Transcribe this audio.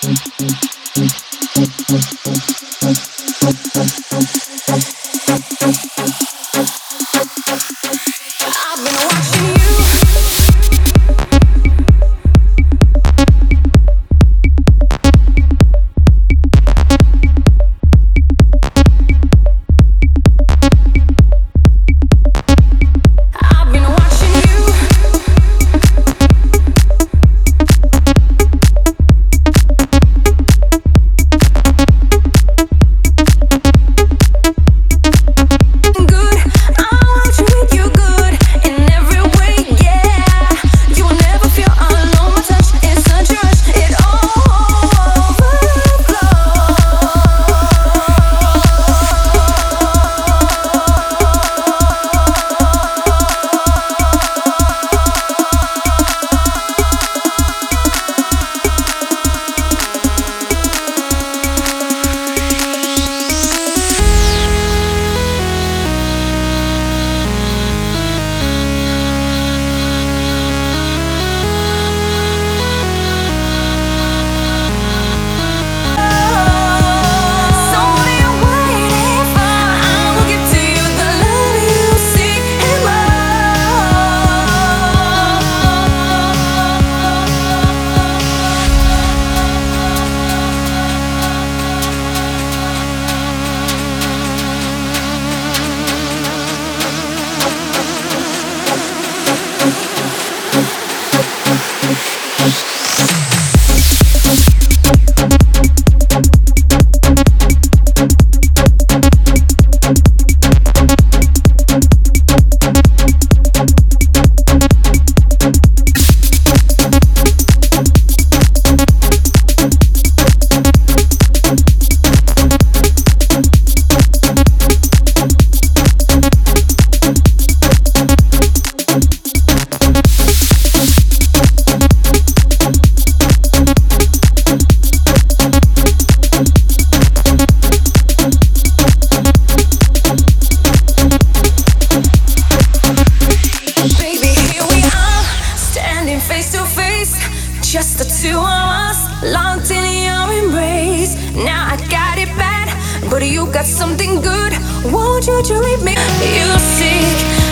I've been watching you. I've been watching you. Good, I want you with you good in every way, yeah. You will never feel alone. My touch is such a rush, it So what are you waiting for? I will give to you the love you seek and baby, here we are, standing face to face. Just the two of us, locked in your embrace. Now I got it bad, but you got something good. Won't you leave me? You seek